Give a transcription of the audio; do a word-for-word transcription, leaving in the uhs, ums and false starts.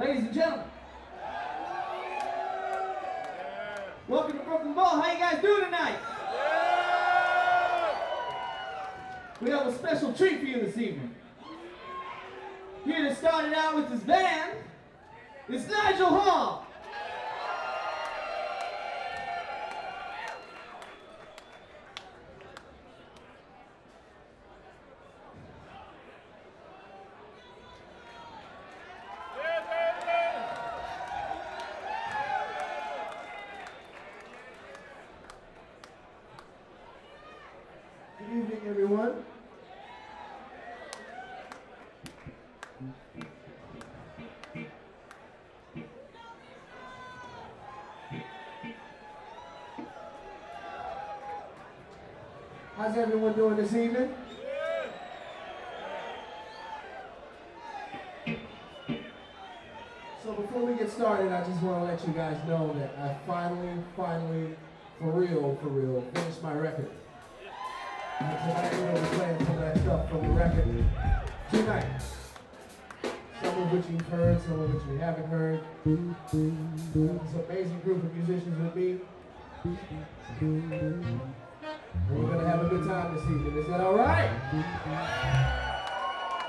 Ladies and gentlemen, welcome to Brooklyn Bowl. How you guys doing tonight? We have a special treat for you this evening. Here to start it out with his band, it's Nigel Hall. Good evening, everyone. How's everyone doing this evening? So before we get started, I just want to let you guys know that I finally, finally, for real, for real, finished my record. And tonight we're going to be playing some of that stuff from the record tonight. Some of which you've heard, some of which you haven't heard. It's an amazing group of musicians with me. And we're going to have a good time this evening. Is that all right?